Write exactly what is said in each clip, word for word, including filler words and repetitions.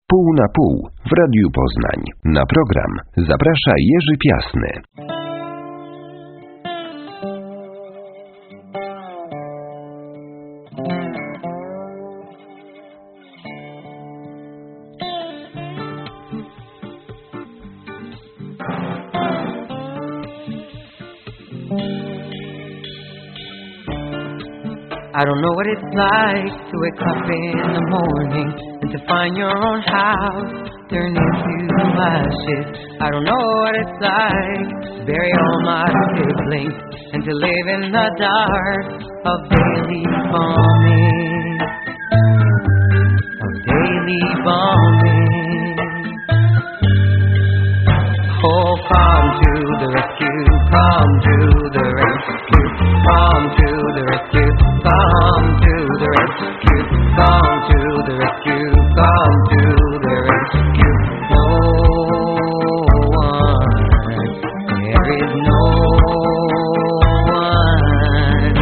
Pół na pół w Radiu Poznań. Na program zaprasza Jerzy Piasny. I don't know what it's like to wake up in the morning and to find your own house turned into ashes. I don't know what it's like to bury all my siblings and to live in the dark of daily bombing, of daily bombing. Oh, come to the rescue, come to the rescue, come to the rescue, come to the rescue, come to the rescue, come to the rescue. No one, there is no one.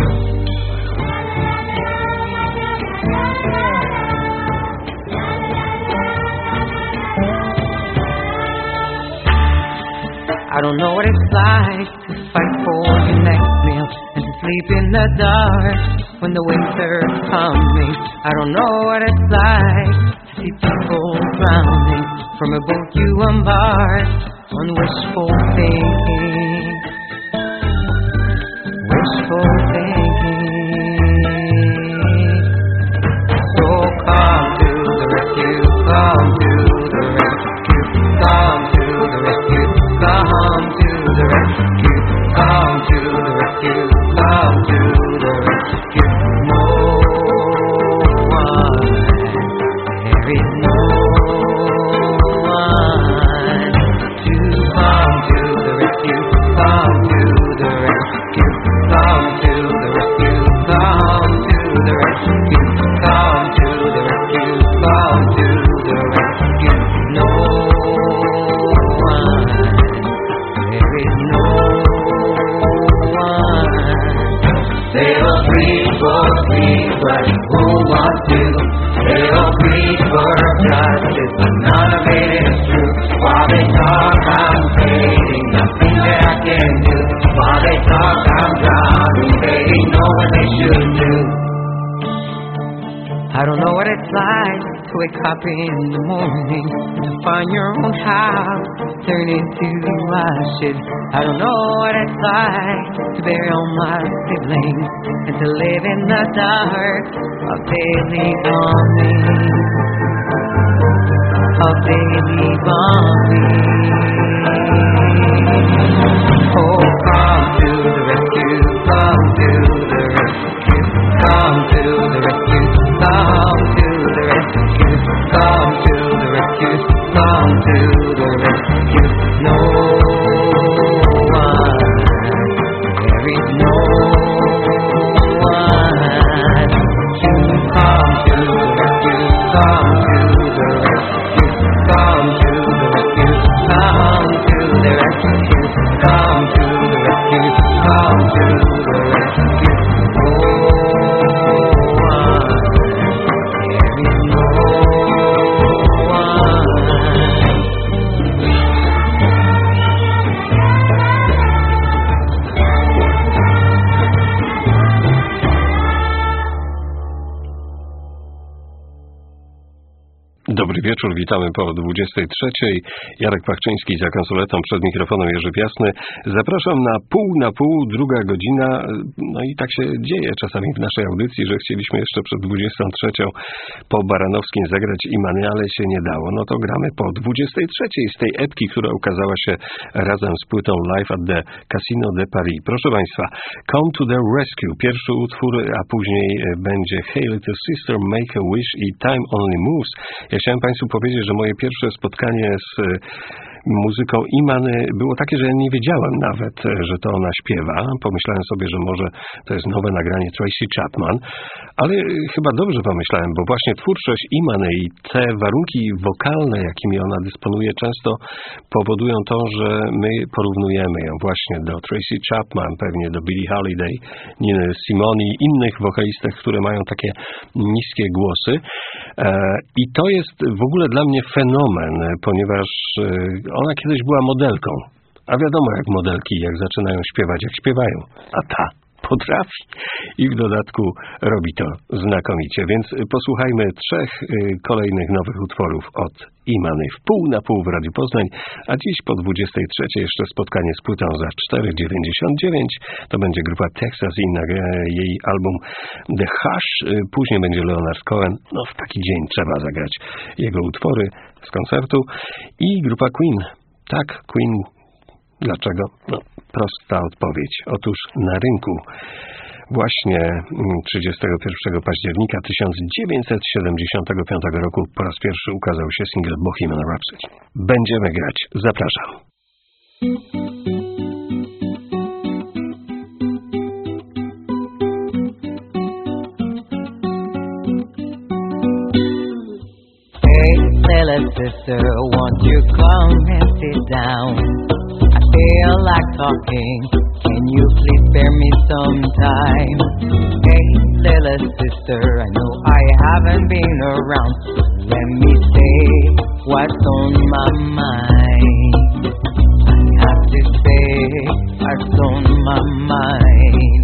I don't know what it's like to fight for your next meal and to sleep in the dark when the winter's coming. I don't know what it's like to see people drowning from a boat you embark on wishful thinking, wishful thinking. So come to the rescue, come to the rescue, come to the rescue. Come to the rescue, come to the rescue, come to the rescue. No one, there is no one to come to the rescue, come to the rescue, come to the rescue, come to the rescue, come to the rescue, come to the rescue. No but who wants to? They all plead for justice, but none of it is true. While they talk, I'm fading, nothing that I can do. While they talk, I'm drowning, they know what they should do. I don't know what it's like to wake up in the morning and to find your own house turn into ashes. I don't know what it's like to bury all my siblings and to live in the dark of daily bombing, of daily bombing. Oh, come to the rescue, come to the rescue, come to the rescue, come to the rescue, come to the rescue, come to the rescue. No one, there is no one to come to the rescue, come to the rescue, come to the rescue, come to the rescue, come to the rescue, come to the rescue. No one, there is no one. Dobry wieczór, witamy po dwudziestej trzeciej. Jarek Pachczyński za konsoletą, przed mikrofonem Jerzy Piasny. Zapraszam na pół na pół, druga godzina. No i tak się dzieje czasami w naszej audycji, że chcieliśmy jeszcze przed dwudziestą trzecią po Baranowskim zagrać Imany, ale się nie dało. No to gramy po dwudziestej trzeciej z tej epki, która ukazała się razem z płytą Live at the Casino de Paris. Proszę Państwa, Come to the Rescue, pierwszy utwór, a później będzie Hey Little Sister, Make a Wish i Time Only Moves. Ja chciałem Państwu powiedzieć, że moje pierwsze spotkanie z muzyką Imany było takie, że ja nie wiedziałem nawet, że to ona śpiewa. Pomyślałem sobie, że może to jest nowe nagranie Tracy Chapman, ale chyba dobrze pomyślałem, bo właśnie twórczość Imany i te warunki wokalne, jakimi ona dysponuje, często powodują to, że my porównujemy ją właśnie do Tracy Chapman, pewnie do Billie Holiday, Niny Simone i innych wokalistek, które mają takie niskie głosy. I to jest w ogóle dla mnie fenomen, ponieważ ona kiedyś była modelką. A wiadomo, jak modelki, jak zaczynają śpiewać, jak śpiewają. A ta potrafi. I w dodatku robi to znakomicie. Więc posłuchajmy trzech kolejnych nowych utworów od Imany w pół na pół w Radiu Poznań. A dziś po dwudziestej trzeciej jeszcze spotkanie z płytą za cztery dziewięćdziesiąt dziewięć. To będzie grupa Texas i jej album The Hush. Później będzie Leonard Cohen. No w taki dzień trzeba zagrać jego utwory z koncertu. I grupa Queen. Tak, Queen. Dlaczego? No, prosta odpowiedź. Otóż na rynku właśnie trzydziestego pierwszego października tysiąc dziewięćset siedemdziesiątego piątego roku po raz pierwszy ukazał się singiel Bohemian Rhapsody. Będziemy grać. Zapraszam. Little sister, won't you come and sit down? I feel like talking. Can you please spare me some time? Hey, little sister, I know I haven't been around. Let me say what's on my mind. I have to say what's on my mind.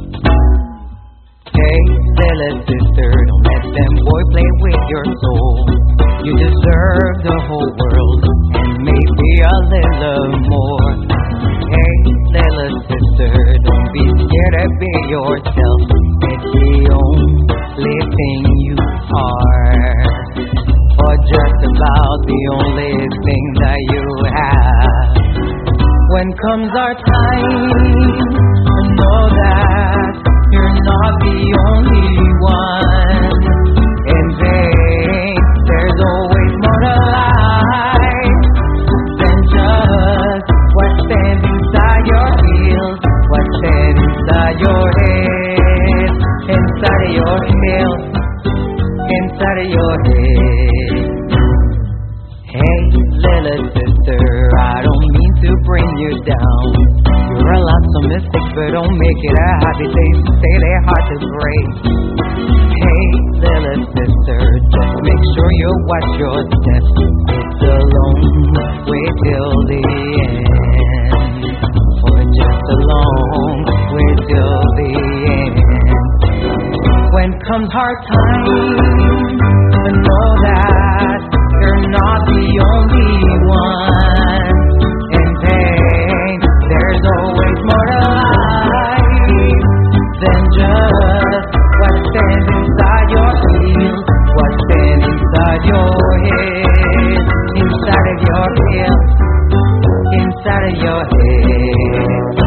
Hey, little sister, don't let them boy play with your soul. You deserve the whole world and maybe a little more. Hey, little sister, don't be scared to be yourself. It's the only thing you are, or just about the only thing that you have. When comes our time, know that you're not the only one. In vain, there's always more to life than just what stands inside your heels, what stands inside your head, inside of your head, inside of your head. Hey, little sister, I don't mean to bring you down. You're a lot of mistakes, but don't make it a habit. They say they're hard to break. Hey, little sister, just make sure you watch your steps. It's a long way till the end, or just a long way till the end. When comes hard time, know that you're not the only one. In pain, there's always more to life than just what stands inside your heels, what stands inside your head, inside of your head, inside of your head.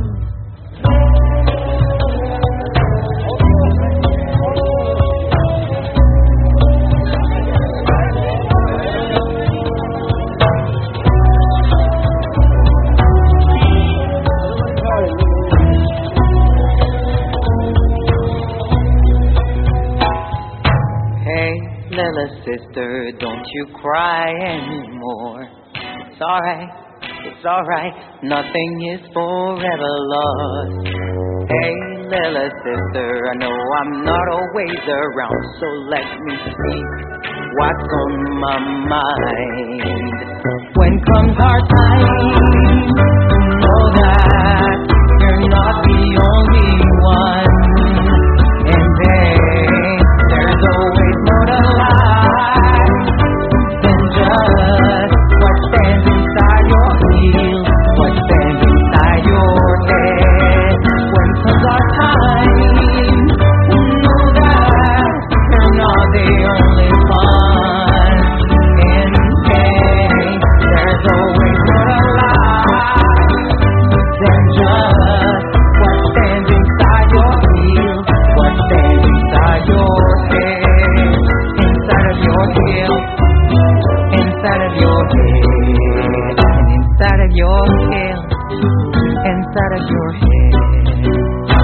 Little sister, don't you cry anymore. It's alright, it's alright, nothing is forever lost. Hey, little sister, I know I'm not always around, so let me speak what's on my mind. When comes our time, know that you're not the only one. And then there's always more to life than just what stands inside your heels, what stands inside your head. When comes our time, know that you're not the only one. In pain, there's always more to life than just what stands inside your heels, what stands inside your head, inside of your head, inside of your head, and inside of your head, inside of your head.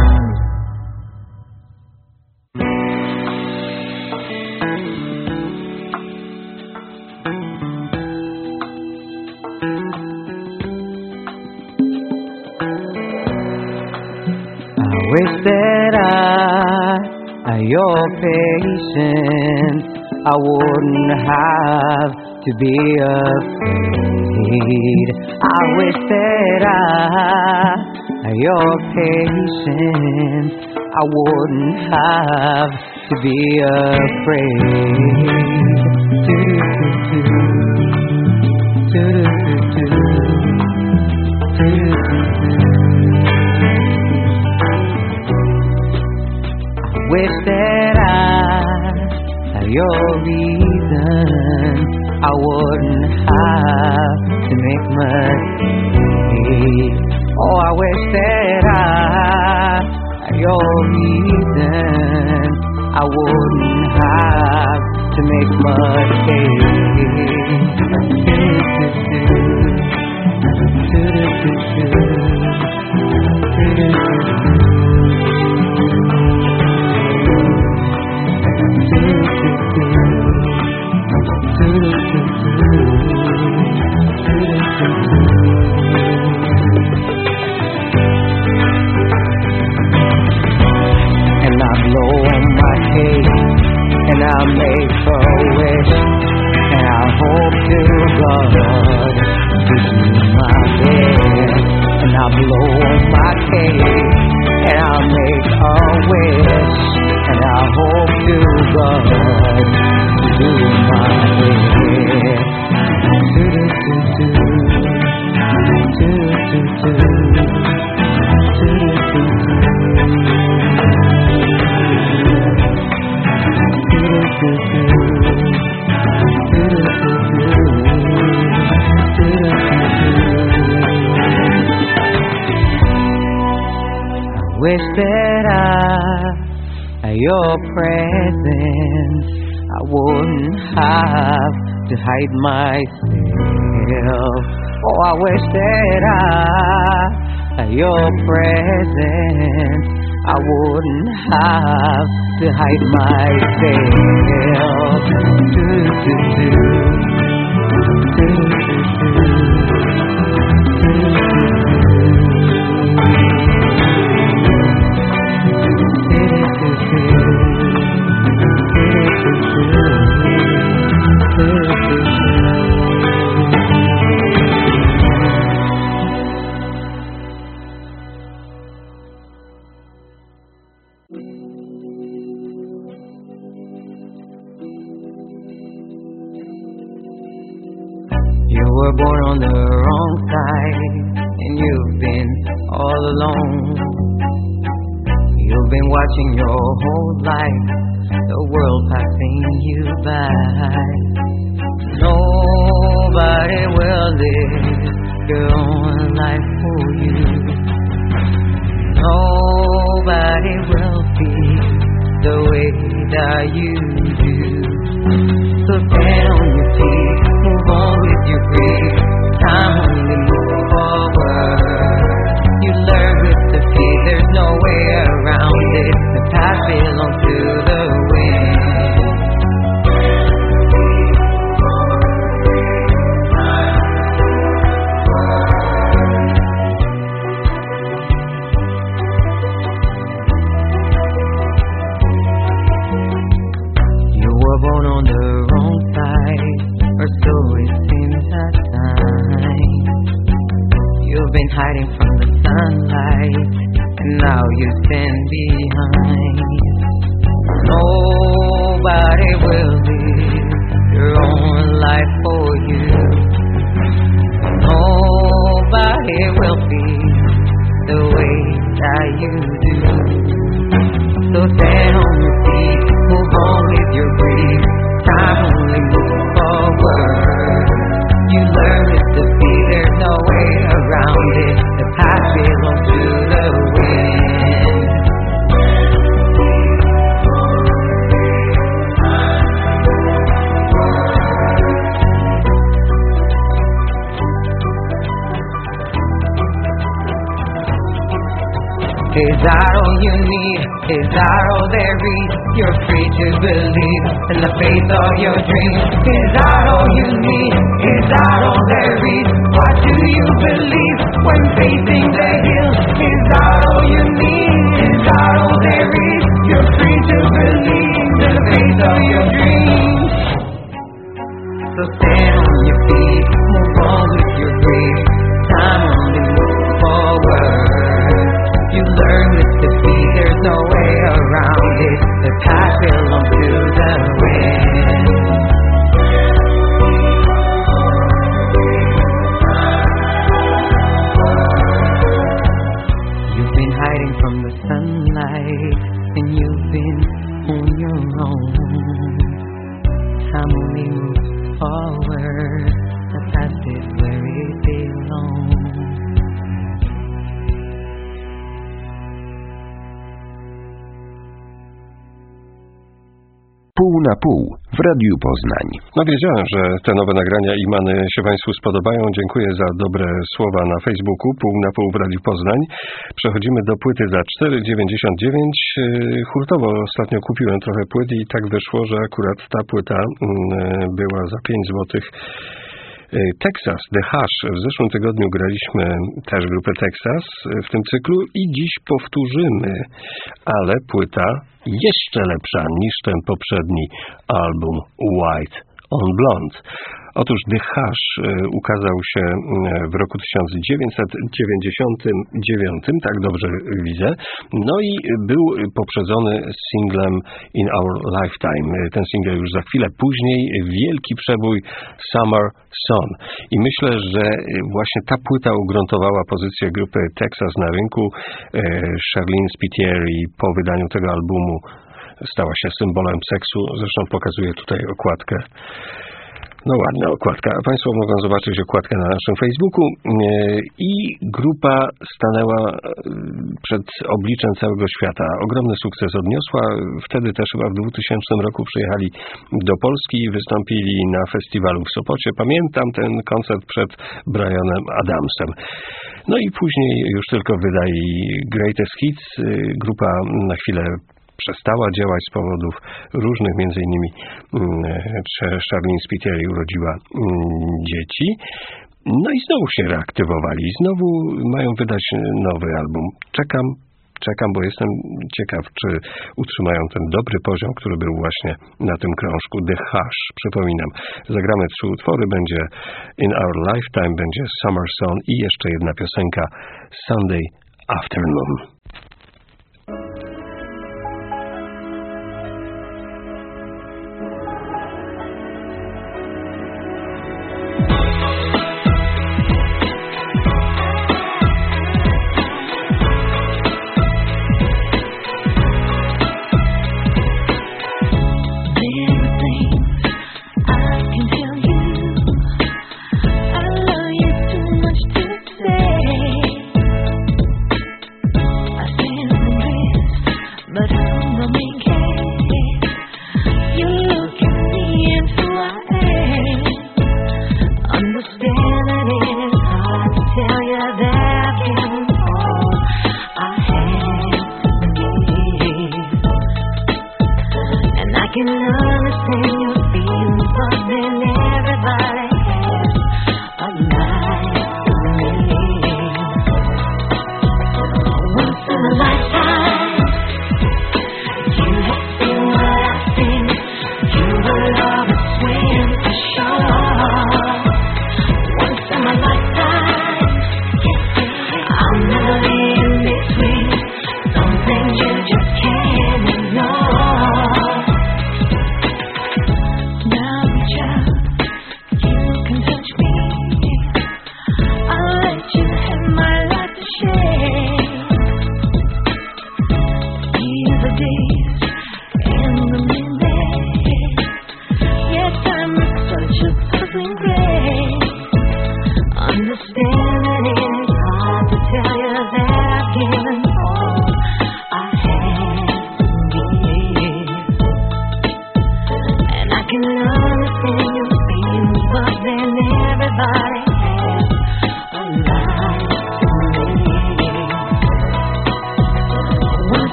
I wish that I, I your patience, I wouldn't have to be afraid. I wish that I, your patience, I wouldn't have to be afraid. I wish that I, your reason, I wouldn't have to make mistakes. Oh, I wish that I, your reason, I wouldn't have to make And I blow on my cake, and I make a wish, and I hope to God to do my best. And I blow on my cake, and I make a wish, and I hope to God to do my best. I wish that I, your presence, I wouldn't have to hide myself. Oh, I wish that I, your presence, I wouldn't have to hide myself. Do, do, do. Do, do, You were born on the wrong side, and you've been all alone. You've been watching your whole life, the world passing you by. Nobody will live your own life for you. Nobody will feel the way that you do. So stand on your feet, move on with your grief. Time only moves forward. You learn with defeat, there's no way around it. The past belongs to the wind. You were born on the wrong side, or so it seems at times. You've been hiding from the sunlight, and now you stand behind. Nobody will live your own life for you. Nobody will feel the way that you do. So stand on your feet, move on with your grief. Time only moves forward. You learn with defeat, there's no way around it. The past belongs to the wind. Is that all you need? Is that all there is? You're free to believe in the faith of your dreams. Is that all you need? Is that all there is? What do you believe when facing the hill? Is that all you need? Is that all there is? You're free to believe in the faith of your dreams. your feet, move on with your grief. Time only moves forward. You learn with defeat, there's no way around it. The path belongs to the wind. You've been hiding from the sunlight, and you've been on your own. Time only moves forward. The past is where it belongs. Pół na pół w Radiu Poznań. No wiedziałem, że te nowe nagrania Imany się Państwu spodobają. Dziękuję za dobre słowa na Facebooku. Pół na pół w Radiu Poznań. Przechodzimy do płyty za cztery dziewięćdziesiąt dziewięć. Hurtowo ostatnio kupiłem trochę płyt i tak wyszło, że akurat ta płyta była za pięć złotych. Texas, The Hush. W zeszłym tygodniu graliśmy też grupę Texas w tym cyklu i dziś powtórzymy, ale płyta jeszcze lepsza niż ten poprzedni album White on Blonde. Otóż The Hush ukazał się w roku tysiąc dziewięćset dziewięćdziesiątym dziewiątym, tak dobrze widzę, no i był poprzedzony singlem In Our Lifetime. Ten singiel już za chwilę później, wielki przebój Summer Sun. I myślę, że właśnie ta płyta ugruntowała pozycję grupy Texas na rynku. Charlene Spiteri po wydaniu tego albumu stała się symbolem seksu. Zresztą pokazuję tutaj okładkę. No ładna okładka. Państwo mogą zobaczyć okładkę na naszym Facebooku. I grupa stanęła przed obliczem całego świata. Ogromny sukces odniosła. Wtedy też chyba w dwutysięcznym roku przyjechali do Polski i wystąpili na festiwalu w Sopocie. Pamiętam ten koncert przed Brianem Adamsem. No i później już tylko wydali Greatest Hits. Grupa na chwilę przestała działać z powodów różnych, między innymi Charlene Spiteri urodziła dzieci. No i znowu się reaktywowali. Znowu mają wydać nowy album. Czekam, czekam, bo jestem ciekaw, czy utrzymają ten dobry poziom, który był właśnie na tym krążku. The Hush, przypominam. Zagramy trzy utwory. Będzie In Our Lifetime, będzie Summer Sun i jeszcze jedna piosenka Sunday Afternoon. I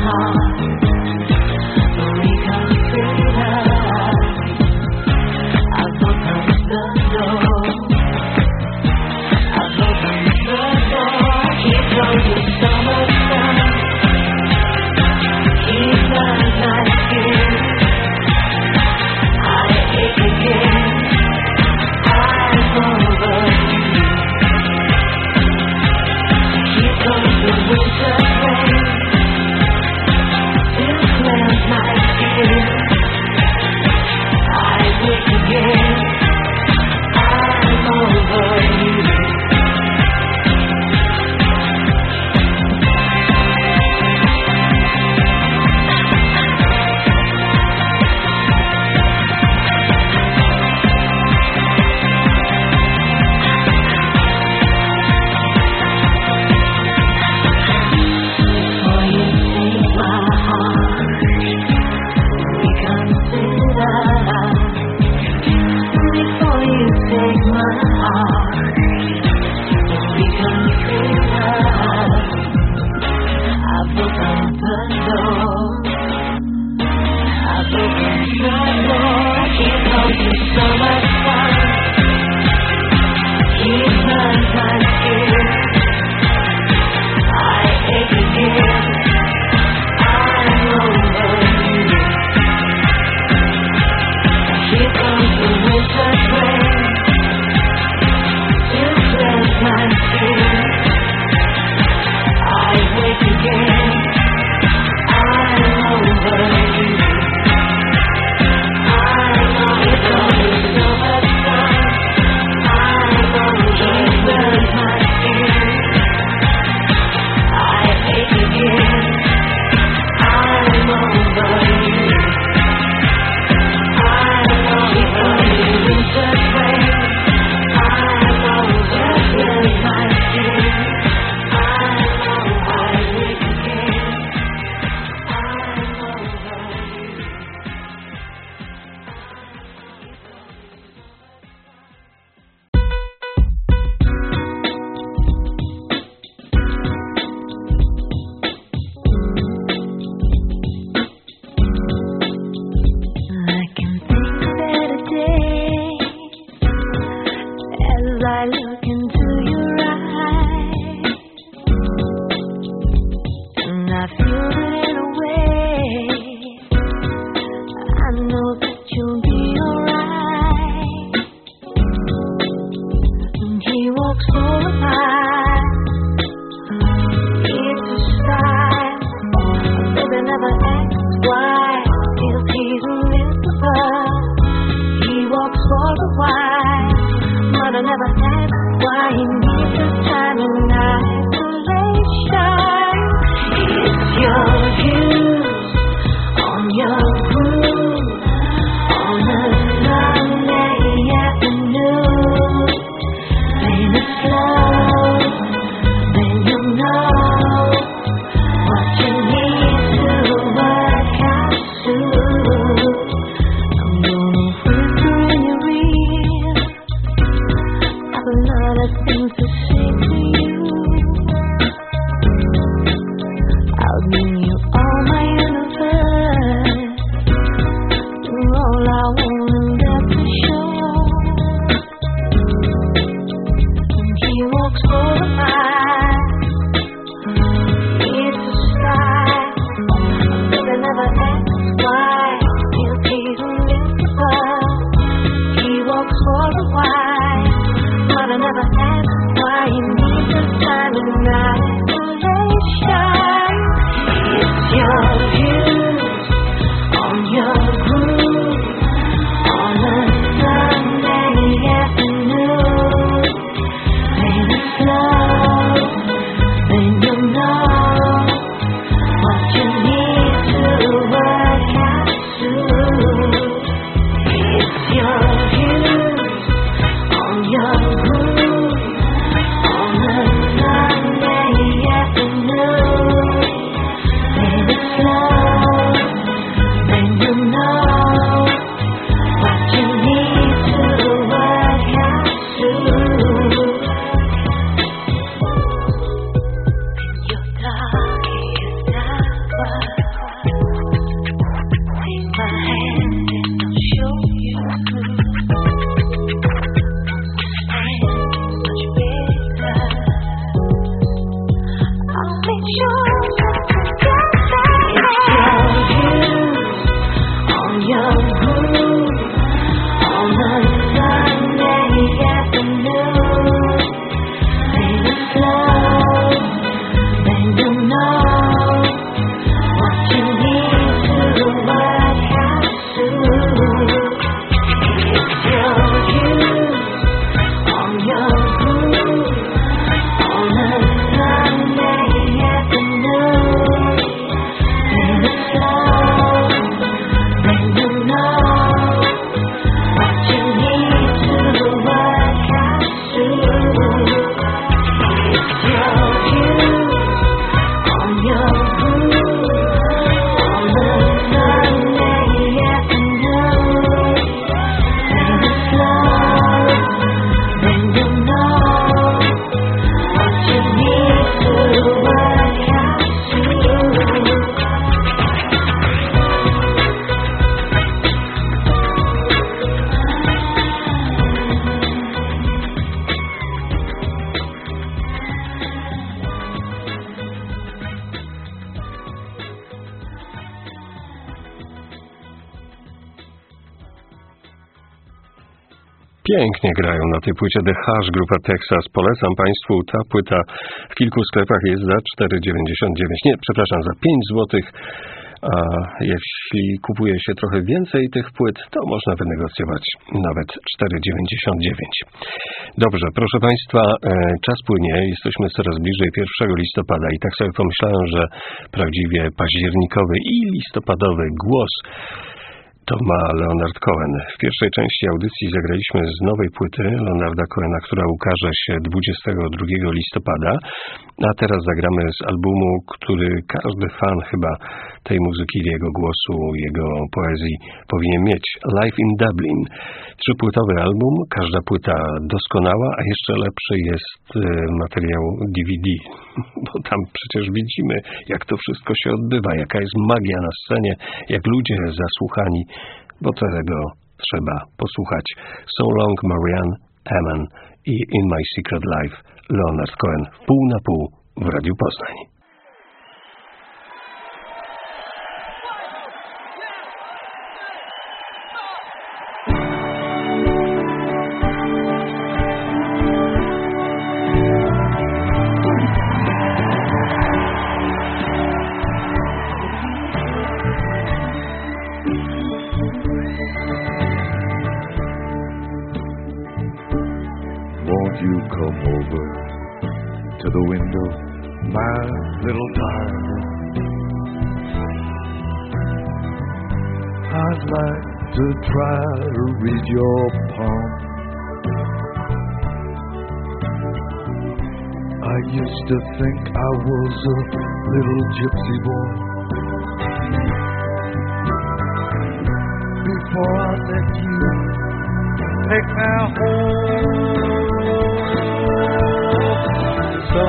I'll bring you Pięknie grają na tej płycie The Hush, grupa Texas. Polecam Państwu, ta płyta w kilku sklepach jest za cztery dziewięćdziesiąt dziewięć. Nie, przepraszam, za pięć złotych. A jeśli kupuje się trochę więcej tych płyt, to można wynegocjować nawet cztery dziewięćdziesiąt dziewięć. Dobrze, proszę Państwa, czas płynie, jesteśmy coraz bliżej pierwszego listopada i tak sobie pomyślałem, że prawdziwie październikowy i listopadowy głos to ma Leonard Cohen. W pierwszej części audycji zagraliśmy z nowej płyty Leonarda Cohena, która ukaże się dwudziestego drugiego listopada, a teraz zagramy z albumu, który każdy fan chyba tej muzyki, jego głosu, jego poezji powinien mieć. Live in Dublin. Trzypłytowy album, każda płyta doskonała, a jeszcze lepszy jest materiał D V D, bo tam przecież widzimy, jak to wszystko się odbywa, jaka jest magia na scenie, jak ludzie zasłuchani, bo tego trzeba posłuchać. So Long Marianne Hammond i In My Secret Life Leonard Cohen pół na pół w Radiu Poznań. Won't you come over to the window, my little darling? I'd like to try to read your palm. I used to think I was a little gypsy boy before I let you take me home. So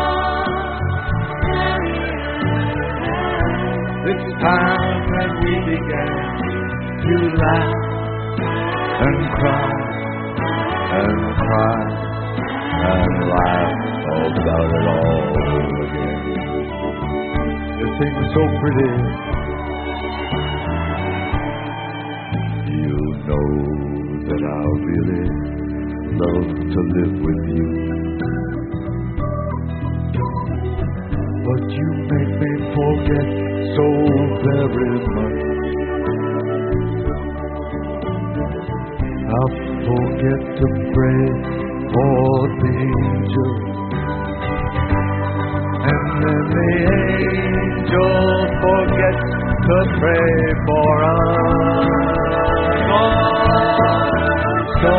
it's time that we began to laugh and cry and cry and laugh about it all again. It seems so pretty. You know that I really love to live with you, but you make me forget so very much. I forget to pray for the angels, and then the angels forget to pray for us. So,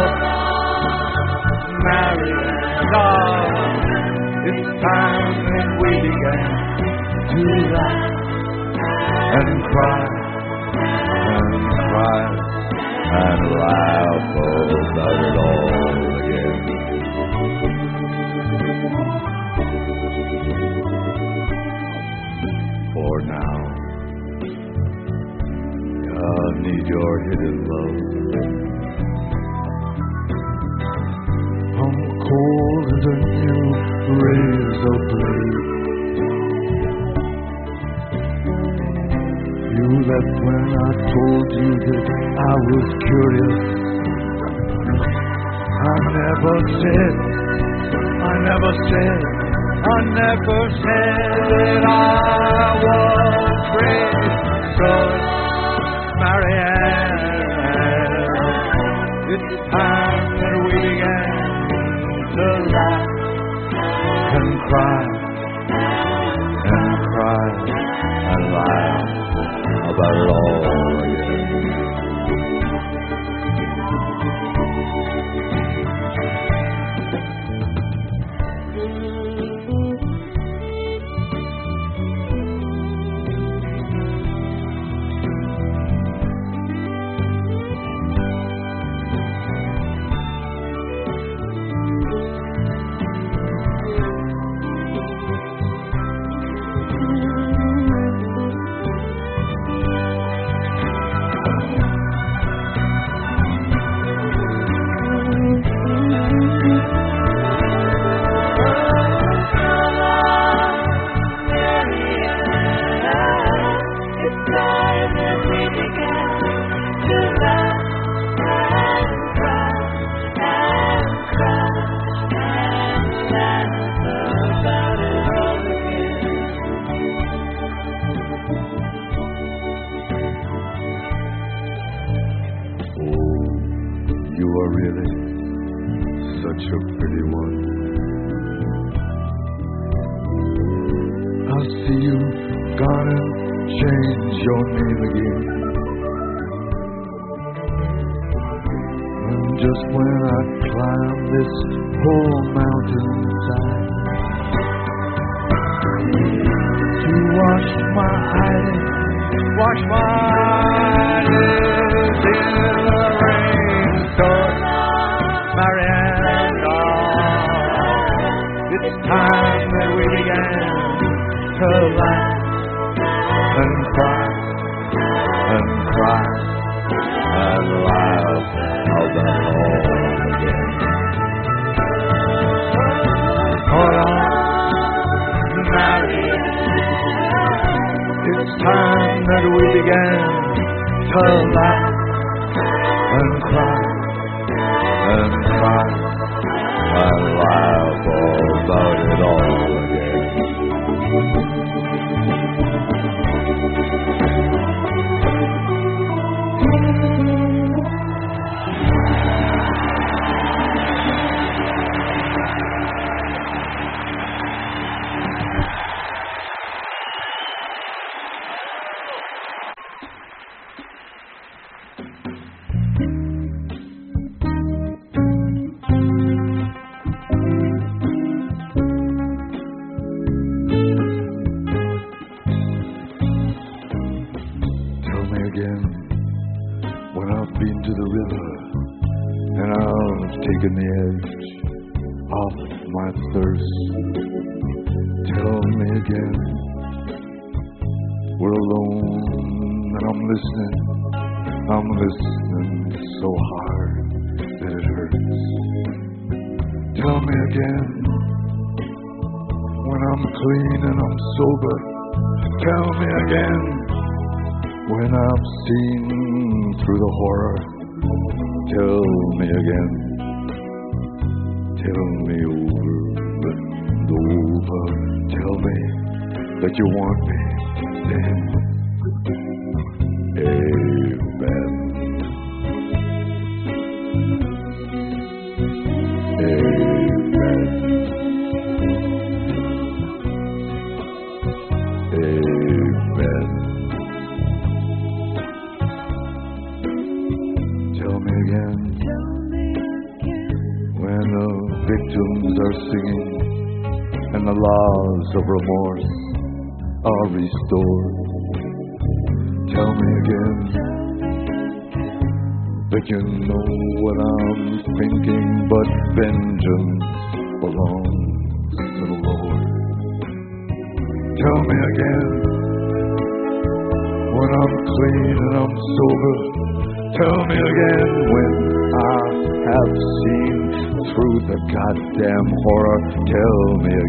Marianne, it's time that we began to laugh and cry and cry and laugh about it all again. For now, I need your hidden love. I'm cold as a new razor blade. that when I told you that I was curious, I never said, I never said, I never said that I was crazy. So, Marianne, it's time that we began to laugh and cry and cry and laugh about it all again.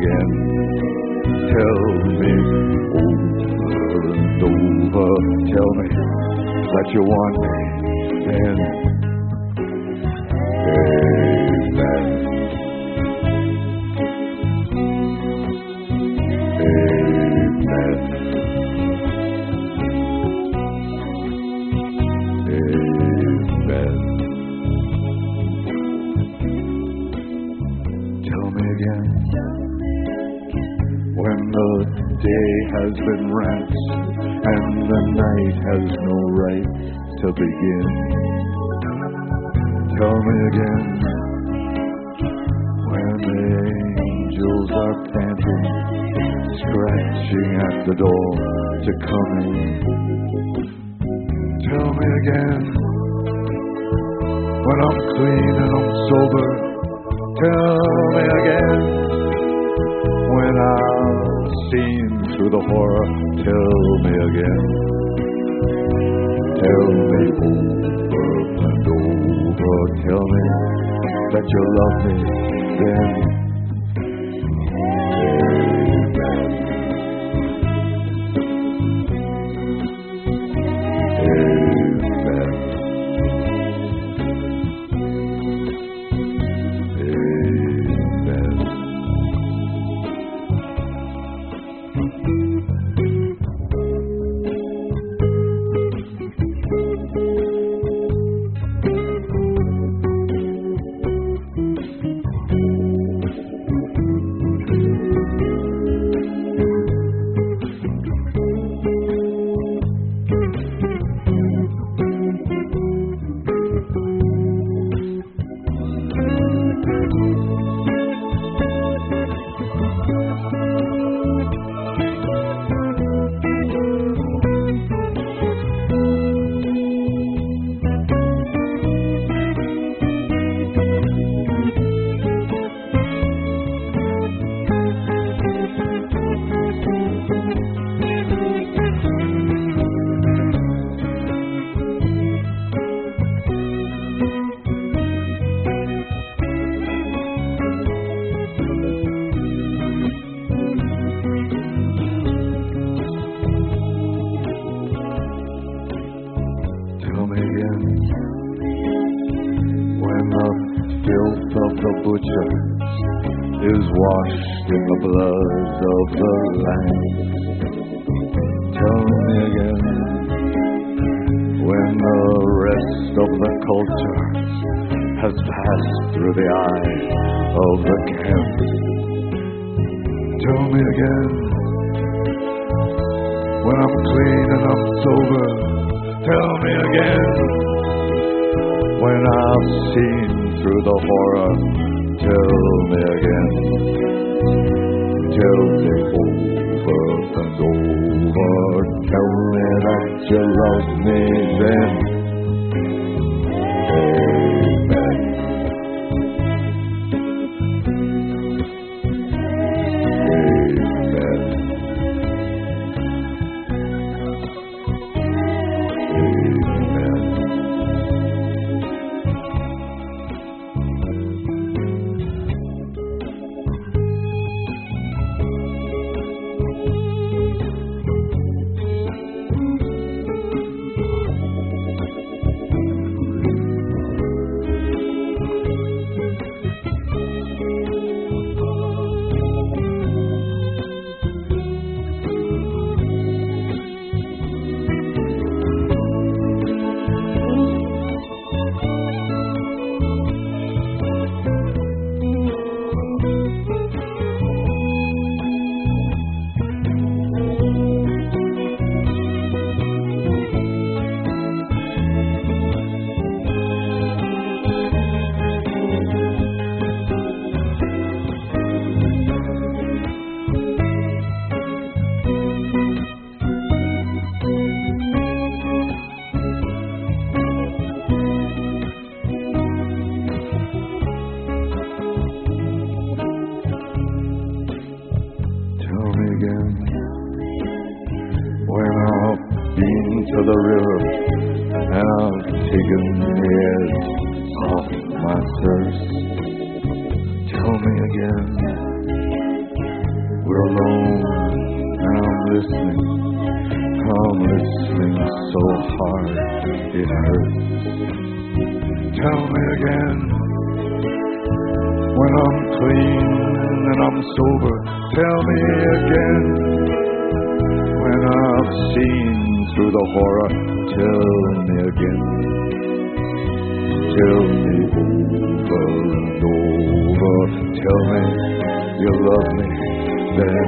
Tell tell me that you want me, then amen. Amen. Amen. Tell me again, when the day has been rent and the night has no right to begin. Tell me again, when the angels are panting, scratching at the door to come in. Tell me again, when I'm clean and I'm sober. Tell me again, when I've seen through the horror. Tell me again, tell me over and over. Tell me that you love me, then is washed in the blood of the Lamb. Tell me again, when the rest of the culture has passed through the eye of the camp. Tell me again, when I'm clean and I'm sober. Tell me again, when I've seen through the horror. Tell me again, tell me over and over. Tell me that you love me then. Amen. To the river, and I've taken the edge off my thirst. Tell me again, we're alone, and I'm listening, from listening so hard it hurts. Tell me again, when I'm clean and I'm sober, tell me again, when I've seen through the horror, tell me again, tell me over and over, tell me you love me then.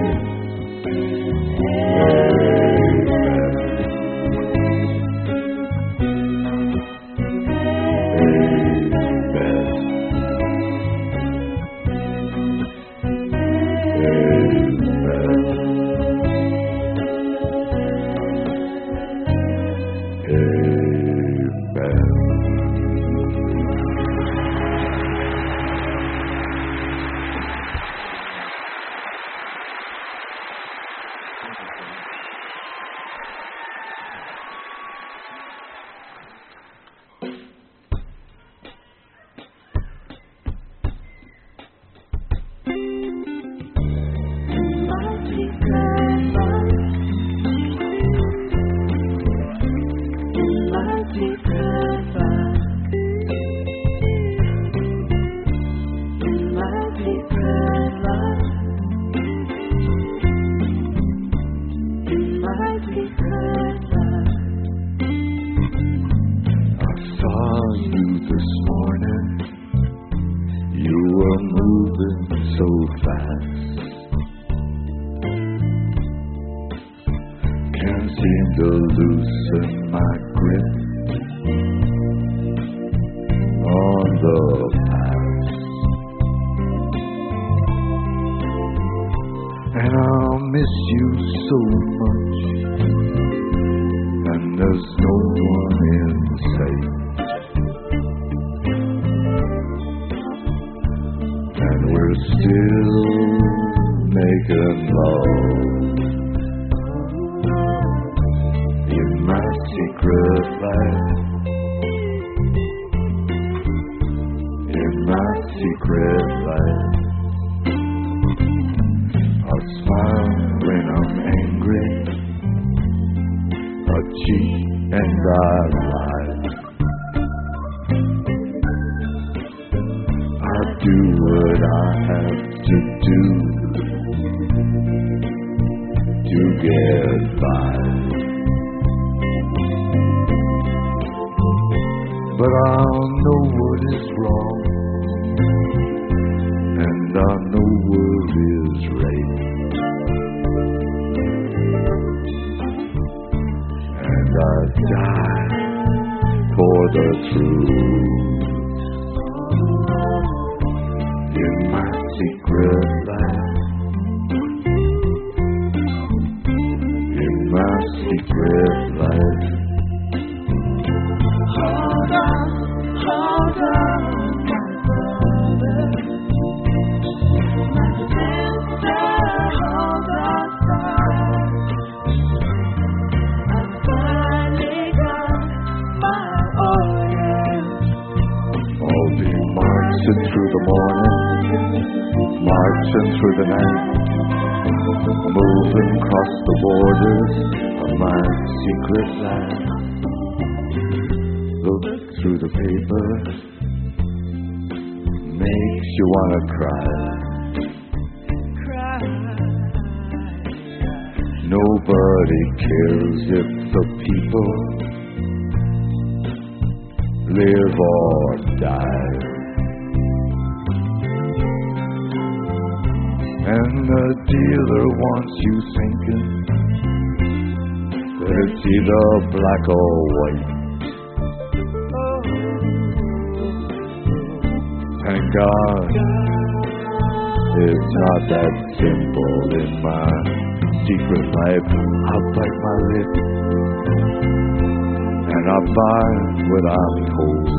Black or white. Thank God it's not that simple in my secret life. I bite my lip and I buy what I'm told.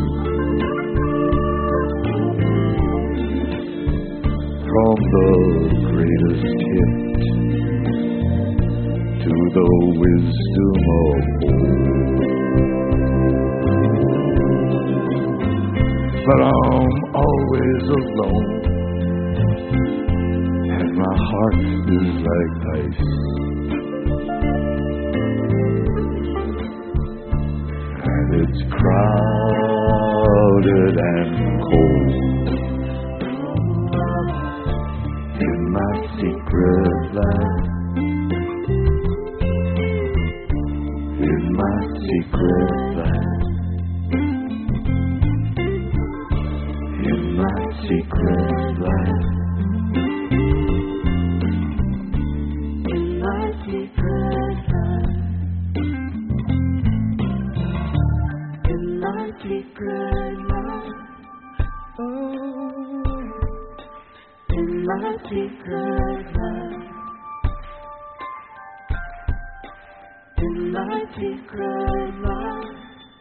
From the greatest hit to the wisdom of old. But I'm always alone, and my heart is like ice. and cold. In my secret life, in my secret life, in my secret life, in my secret life, in my secret life, oh, in my secret life, in my secret life,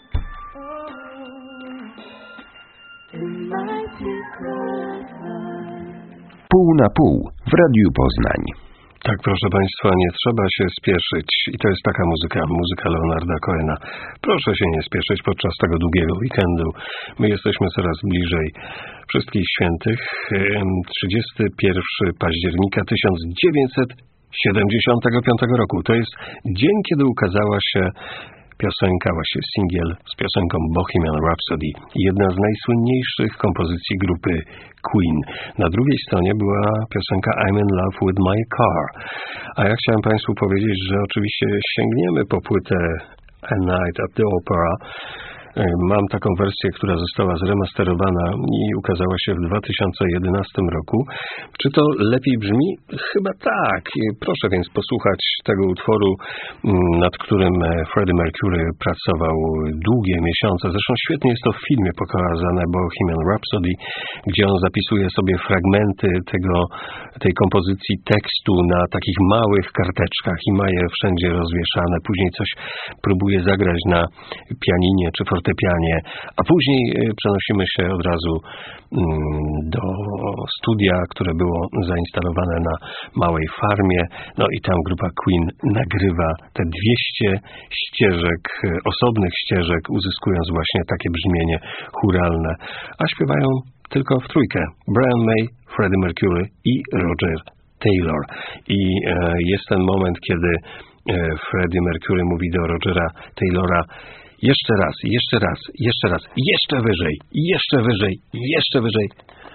oh, in my secret life. Pół na pół w Radiu Poznań. Tak, proszę Państwa, nie trzeba się spieszyć. I to jest taka muzyka, muzyka Leonarda Cohena. Proszę się nie spieszyć podczas tego długiego weekendu. My jesteśmy coraz bliżej Wszystkich Świętych. trzydziestego pierwszego października tysiąc dziewięćset siedemdziesiątego piątego roku. To jest dzień, kiedy ukazała się piosenka, właśnie singiel z piosenką Bohemian Rhapsody. Jedna z najsłynniejszych kompozycji grupy Queen. Na drugiej stronie była piosenka I'm in love with my car. A ja chciałem Państwu powiedzieć, że oczywiście sięgniemy po płytę A Night at the Opera. Mam taką wersję, która została zremasterowana i ukazała się w dwa tysiące jedenastym roku. Czy to lepiej brzmi? Chyba tak. Proszę więc posłuchać tego utworu, nad którym Freddie Mercury pracował długie miesiące. Zresztą świetnie jest to w filmie pokazane, Bohemian Rhapsody, gdzie on zapisuje sobie fragmenty tego, tej kompozycji tekstu na takich małych karteczkach i ma je wszędzie rozwieszane. Później coś próbuje zagrać na pianinie czy fortepianie. Fortepianie, a później przenosimy się od razu do studia, które było zainstalowane na małej farmie. No i tam grupa Queen nagrywa te dwieście ścieżek, osobnych ścieżek, uzyskując właśnie takie brzmienie chóralne, a śpiewają tylko w trójkę. Brian May, Freddie Mercury i Roger Taylor. I e, jest ten moment, kiedy e, Freddie Mercury mówi do Rogera Taylora: jeszcze raz, jeszcze raz, jeszcze raz, jeszcze wyżej, jeszcze wyżej, jeszcze wyżej.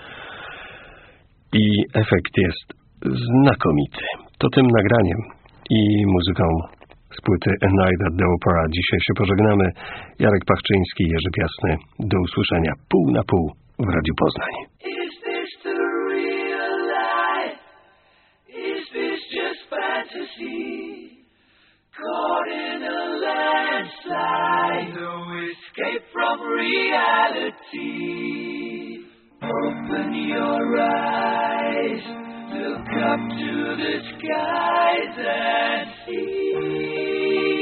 I efekt jest znakomity. To tym nagraniem i muzyką z płyty A Night at the Opera dzisiaj się pożegnamy. Jarek Pachczyński, Jerzy Piasny. Do usłyszenia pół na pół w Radiu Poznań. Is this the real life? Is this just fantasy? Caught in a landslide, no escape from reality. Open your eyes, look up to the skies and see.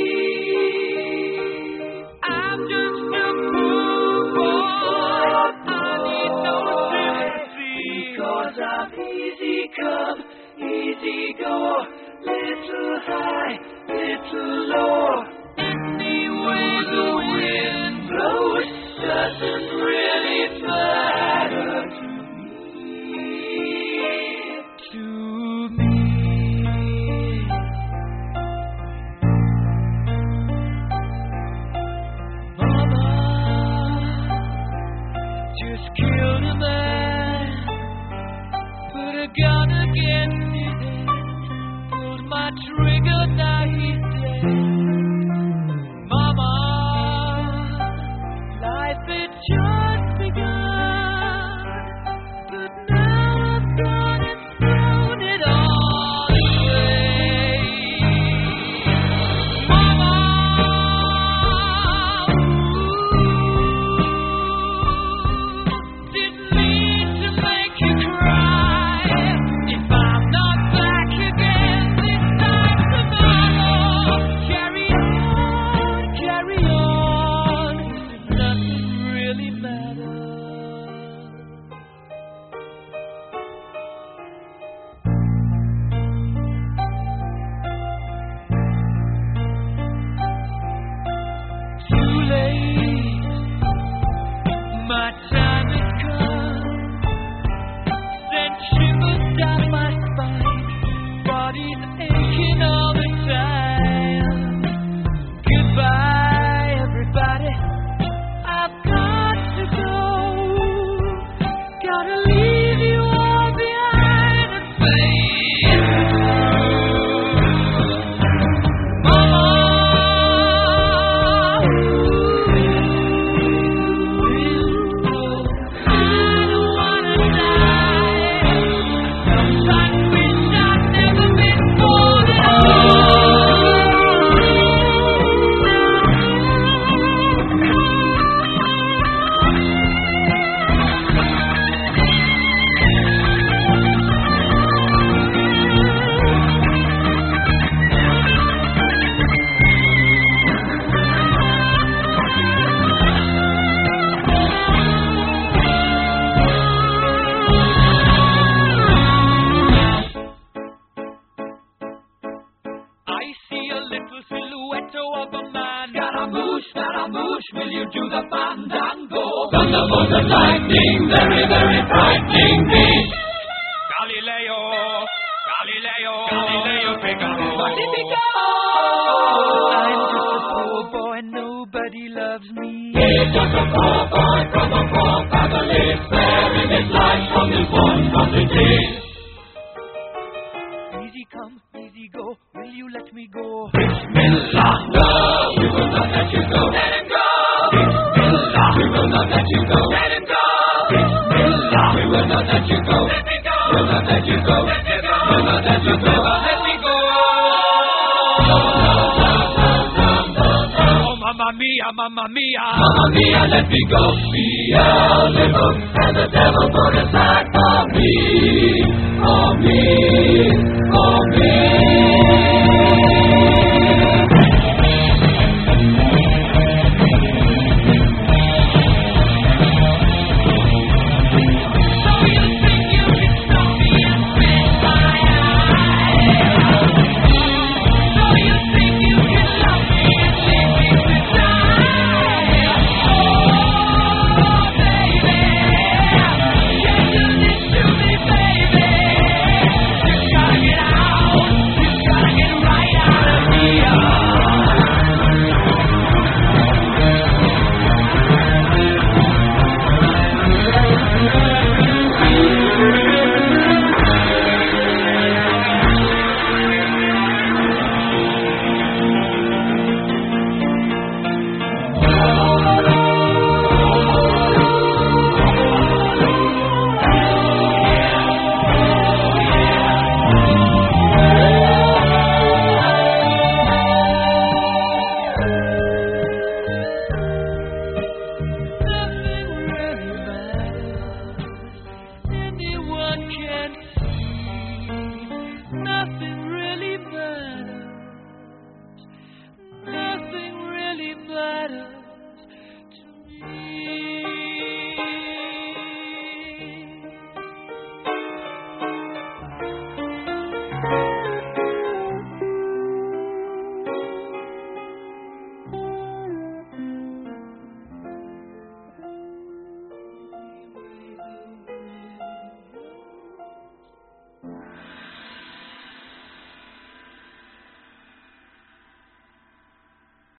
I'm just a poor boy, I need no sympathy, because I'm easy come, easy go, little high, little low. Anyway the wind blows doesn't really matter to me, to me. Mama just killed a man, put a gun against his head, pulled my trigger, now he's dead. Mama, life had just begun, but now I've gone and thrown it all away. Mama, ooh, didn't mean to make you cry. If I'm not motto of a man. Scaramouche, Scaramouche, will you do the fandango? Thunderbolt and lightning, very, very frightening me. Galileo, Galileo, Galileo Figaro. Magnifico! I'm just a poor boy, nobody loves me. He's just a poor boy from a poor family, sparing his life from this one quantity. Easy come, easy go, will you let me go? Bismillah, no, we will not let you go. Let him go! Bismillah, we will not let you go. Let him go! Bismillah, we will not let you go. Let me go! We'll not let you go. Let me go! We'll not let you go. Let me go! Oh, mamma mia, mamma mia. Mamma mia, let me go. Beelzebub and the devil put aside for me. For me. For me.